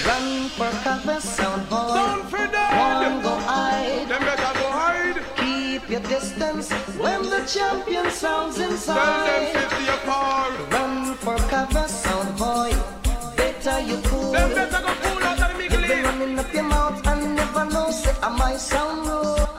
Run for cover, sound boy. Sound for dead. One go hide. Them better go hide. Keep your distance when the champion sounds Tell inside. them 50 apart. Run for cover, sound boy. Better you cool. Them better go cool out of the You've been middle. running up your mouth and never know say I might sound rude.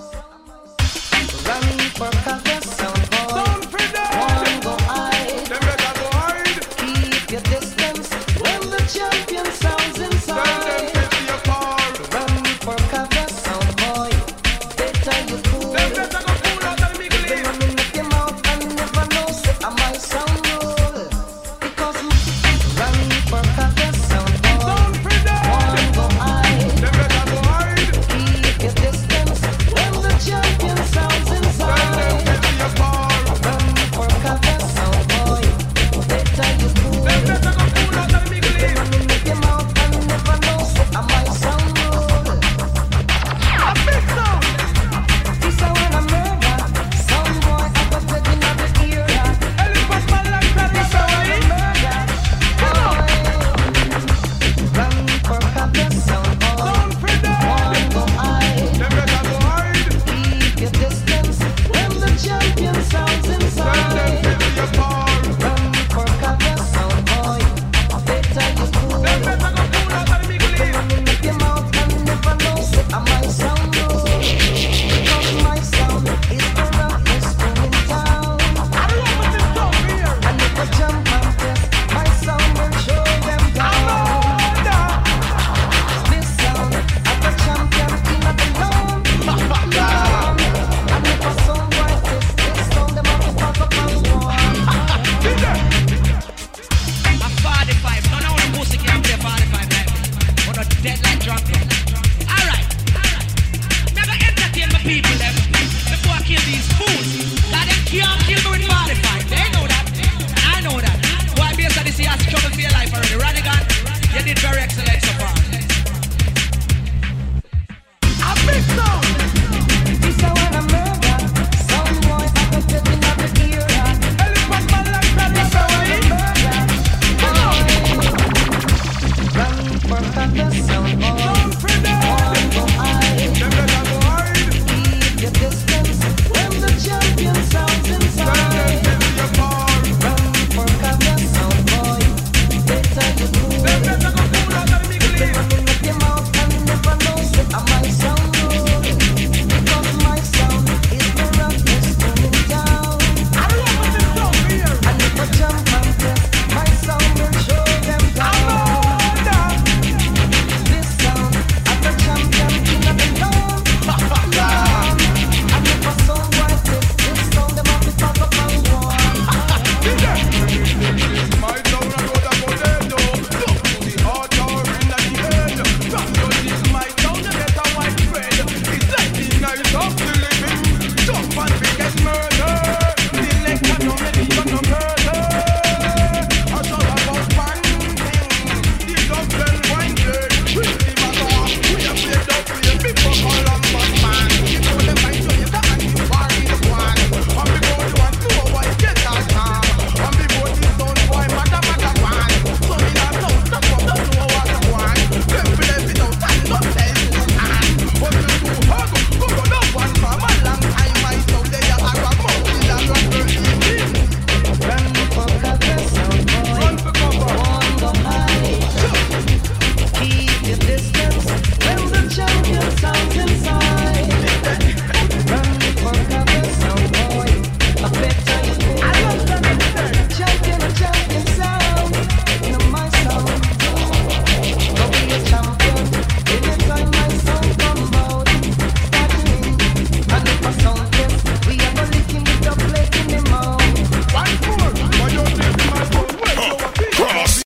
Run for cover, sound boy. Sound for dead. One go hide. Them better go hide. Keep your distance when the champion sounds Tell them inside. 50 apart. Run for cover, sound boy. Better you cool. Them better go cool out of the You've been middle. running up your mouth and never know say I might sound rude. Because run for cover, sound boy. Sound for dead. One go hide. Them better go hide. Keep your distance when the champion sounds Tell them inside. 50 apart. Run for cover, sound boy. Better you cool. Them better go cool out of the middle. Running up your mouth and never know say I might sound rude. A big sound. This a when I murder. Some boy I got taking out the ear. Elephant man like that. This a when I murder. Run for cover, sound boy. Sound for dead. One go hide. Them better go hide. Keep your distance when the champion sounds Tell them inside. 50 apart. Run for cover, sound boy. Better you cool. Them better go cool out of the middle. Running up your mouth and never know say I might sound rude. Because my sound is the roughest thing in town. I love what this song here. And if I jump and test, my sound will show them down. This sound of the champion king of the land. And if I sound like this sound them have to pass up and one. I'm 45. None of the pussy can play 45 like me. But not dead like drunk. Alright. Never entertain my people them before I kill these fools. Cause them can't kill me with 45. They know that. I know that. Why based on this you have trouble for your life already. Radigan, you did very excellent so far. A big sound. This a when I murder. Some boy I got taking out the ear. Elephant man like that. This a when I murder. Run for cover,